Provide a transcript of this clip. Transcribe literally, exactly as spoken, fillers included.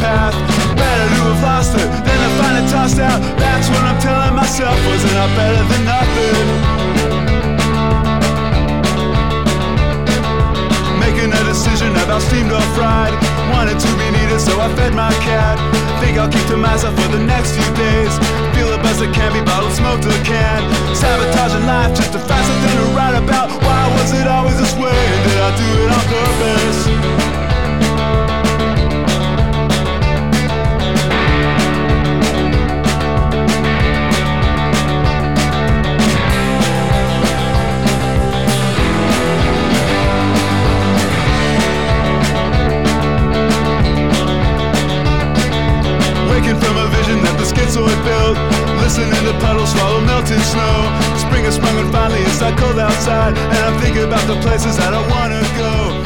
path. Better to have lost her than to find it tossed out. That's what I'm telling myself. Wasn't I better than nothing? Making a decision about steamed or fried. Wanted to be needed, so I fed my cat. Think I'll keep to myself for the next few days. Feel a buzz that can't be bottled, smoked or canned. Sabotaging life just to find something to write about. Why was it always this way? Did I do it on purpose? From a vision that the schizoid built. Listening to puddles swallow melting snow. Spring has sprung and finally it's not cold outside. And I'm thinking about the places that I wanna go.